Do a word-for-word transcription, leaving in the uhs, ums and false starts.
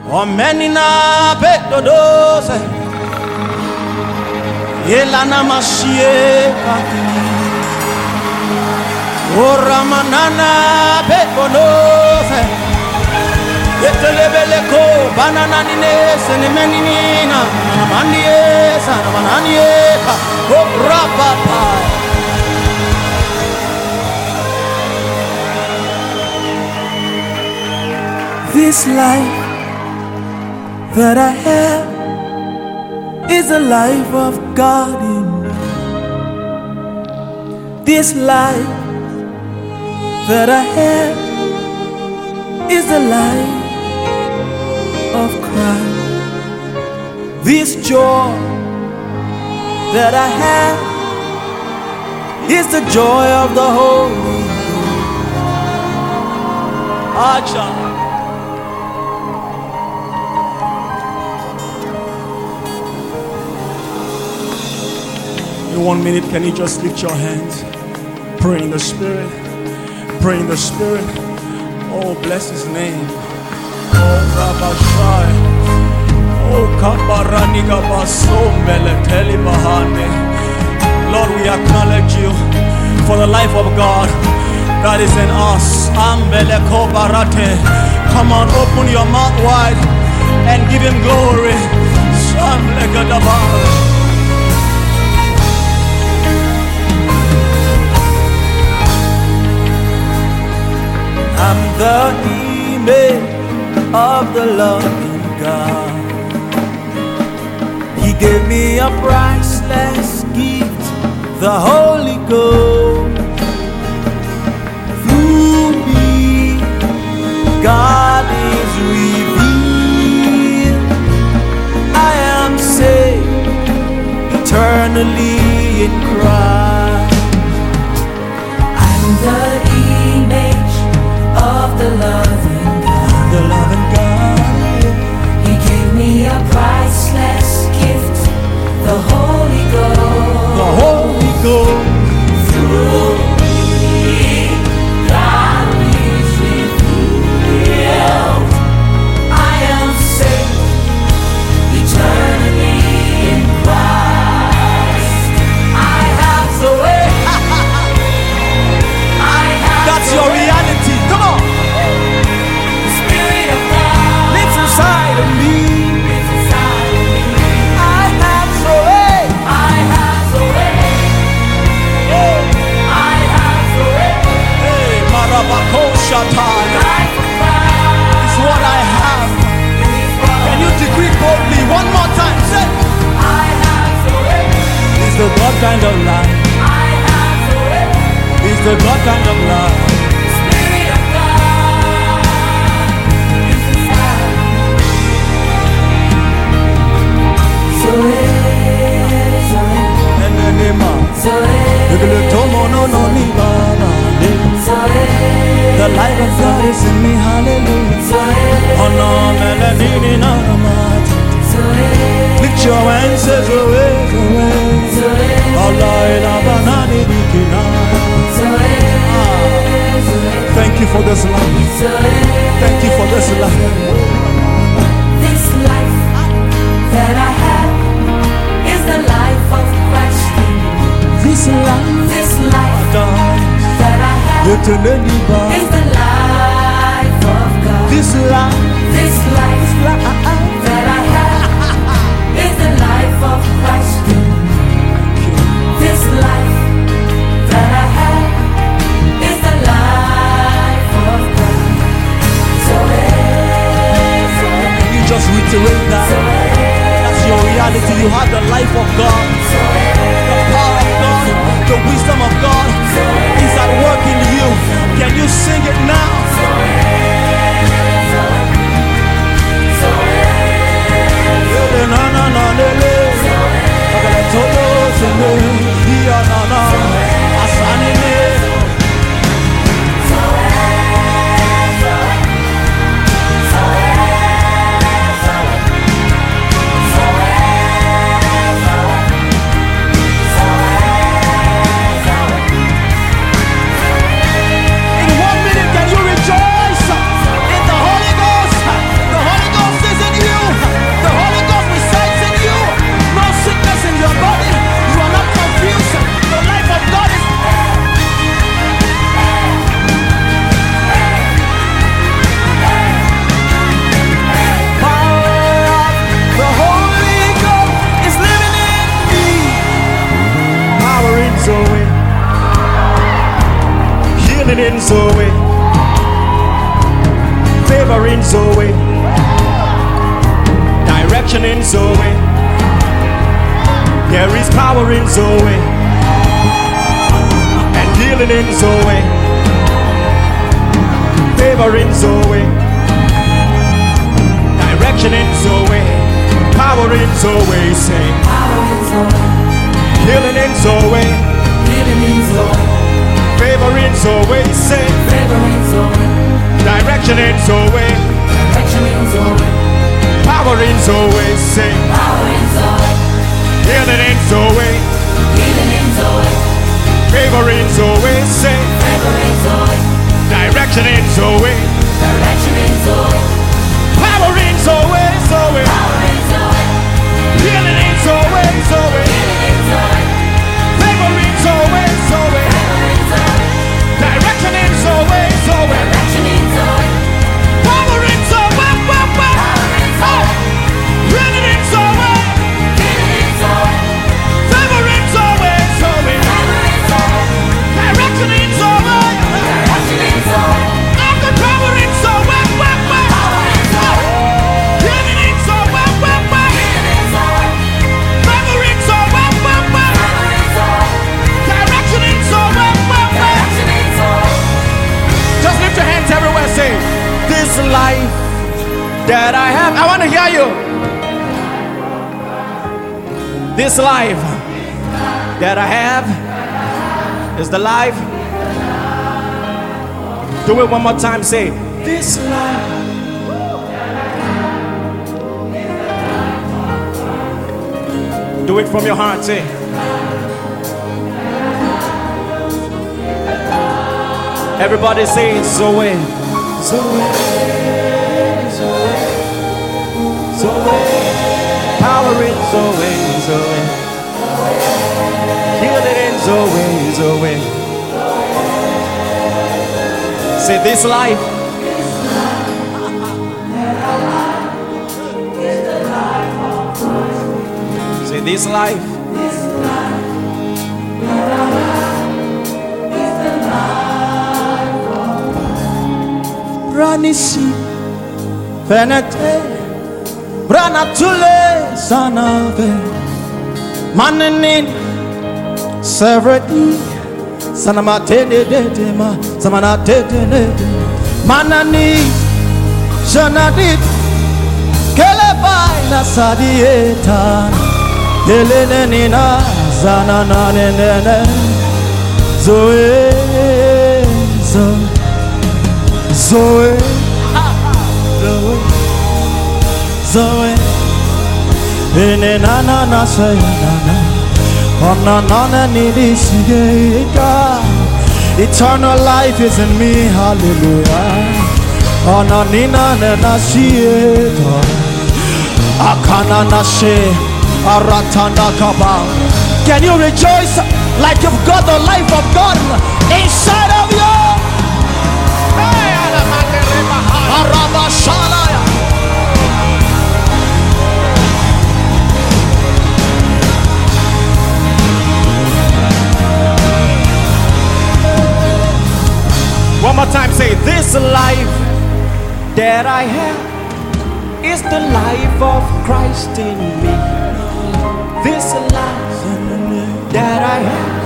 Omenina betodose Yelana mashie kaki Oramanana betodose Yetelebeleko banana nine senemenina Namanie sanamananie ka Obrapapa. This life that I have is the life of God in me. This life that I have is the life of Christ. This joy that I have is the joy of the Holy Ghost. Acha. In one minute, can you just lift your hands? Pray in the Spirit. Pray in the Spirit. Oh, bless His name. Oh, Rabashai. Oh, Kabaraniga Basombele Telibahane. Lord, we acknowledge you for the life of God that is in us. Ambele Kobarate. Come on, open your mouth wide and give Him glory. Shamlegadaba. I'm the image of the loving God. He gave me a priceless gift, the Holy Ghost. Through me, God is revealed. I am saved eternally in Christ. I'm the image of the loving God. The loving God. He gave me a priceless gift, the Holy Ghost. The Holy Ghost. Through me, God is revealed. I am saved eternally in Christ. I have the way. I have. That's your reality. Come on. The Spirit of God lives inside of me. Lives inside of me. I have the way. I have the way. Oh. I have the way. Hey, Marabako Shatai. Life of God is what I have. Can you decree boldly one more time? Say, I have the way. It's the God kind of life. I have the way. It's the God kind of life. The light of God is in me, hallelujah. Lift your hands, says away, thank you for this life. Thank you for this life. This life that I have is the life of Christ. This life, this life that I have is the life of God. This life, this life that I have is the life of Christ. This life that I have is the life of God. So can you just reiterate that? That's your reality. You have the life of God, the power of God, the wisdom of God is at work in you. Can you sing it now? In one minute, can you rejoice? Healing in Zoe. Favor in Zoe. Direction in Zoe. There is power in Zoe. And healing in Zoe. Favor in Zoe. Direction in Zoe. Power in Zoe. Say Power in Zoe. healing in Zoe. Healing in Zoe. Favor in Zoe. Say Favor in Zoe. direction in Zoe. Direction in Zoe. Power in Zoe. Say Power in Zoe. healing in Zoe. Healing in Zoe. Favor in Zoe. Say Favor in Zoe. direction in Zoe. Direction in Zoe. Power in Zoe. Zoe. Power in Zoe. Healing in Zoe. Zoe. Healing in Zoe. Favor in Zoe. Zoe. Favor in Zoe. Direction in Zoe. Zoe. Direction in Zoe. Power in Zoe. Power in Zoe. Healing in Zoe. Healing in Zoe. Favor in Zoe. Zoe. Favor in Zoe. Direction in Zoe. Direction in Zoe. I've got power in Zoe. Power in Zoe. Healing in Zoe. Healing in Zoe. Favor in Zoe. Favor in Zoe. Direction in Zoe. Direction in Zoe. Just lift your hands everywhere. Say, this life that I have. I want to hear you. This life that I have is the life. Do it one more time. Say, this life. Do it from your heart. Say, everybody say, Zoe. Zoe. Zoe. Zoe. Power in Zoe. Zoe. Healing in Zoe. Zoe. Say, this life. Say, this life. Ranisi Venete Branatule Sanave Manenin Severity Sanamate de Dema Samanate de Manani Janadit Kelebai Nasadieta Delenina Zananane Zoe Zoe Zoe, Zoe, Zoe, Ene na na na say na na, Ona na na ni dishigeka. Eternal life is in me, hallelujah. Ona ni na na na shieta, Akana na she, Aratanda kaba. Can you rejoice like you've got the life of God inside of you? One more time, say, this life that I have is the life of Christ in me. This life that I have